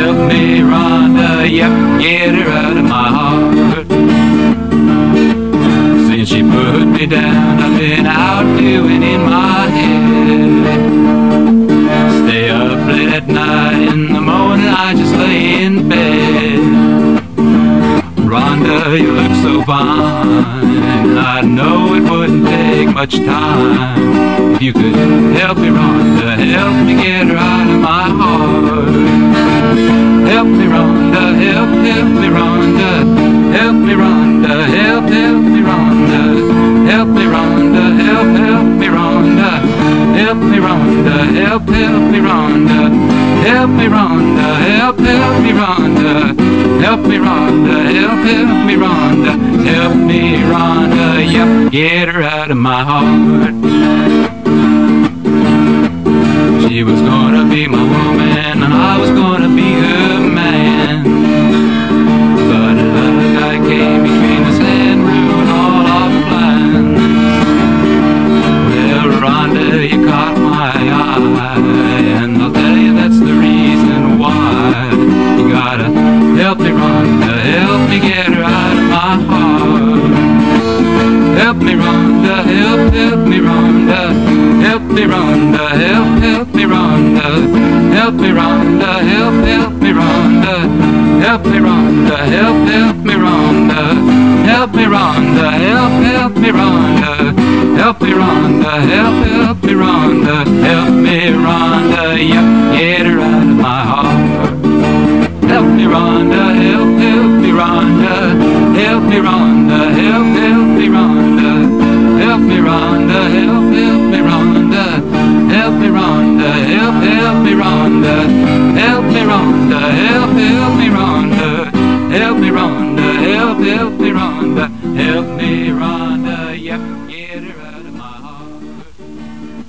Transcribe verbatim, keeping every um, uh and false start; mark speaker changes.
Speaker 1: help me, Rhonda, yep, get her out of my heart. Since she put me down, I've been out doing in my head. Stay up late at night, in the morning I just lay in bed. Rhonda, you look so fine, I know it wouldn't take much time. If you could help me, Rhonda, help me get her out of my heart. Help me, Rhonda, help, help me, Rhonda, help me, Rhonda, help, help me, Rhonda, help me, Rhonda, help, help me, Rhonda, help me, Rhonda, help, help me, Rhonda, help me, Rhonda, help, help me, Rhonda, help me, Rhonda, help, help me, Rhonda, help me, Rhonda, yep, get her out of my heart. She was gonna be my woman, and I was gonna be her man. But another guy came between us and ruined all our plans. Well, Rhonda, you caught my eye, and I'll tell you that's the reason why. You gotta help me, Rhonda, help me get her out of my heart. Help me, Rhonda, help, help me, Rhonda, help me, Rhonda, help, help me, Rhonda, help me, Rhonda, help, help me, Rhonda, help me, Rhonda, help, help me, Rhonda, help me, Rhonda, help, help me, Rhonda, help me, Rhonda, help, help me, Rhonda, help me, Rhonda, yep, get her out of my heart. Help me, Rhonda, help, help me, Rhonda, help me, Rhonda, help, help me, Rhonda, help me, Rhonda.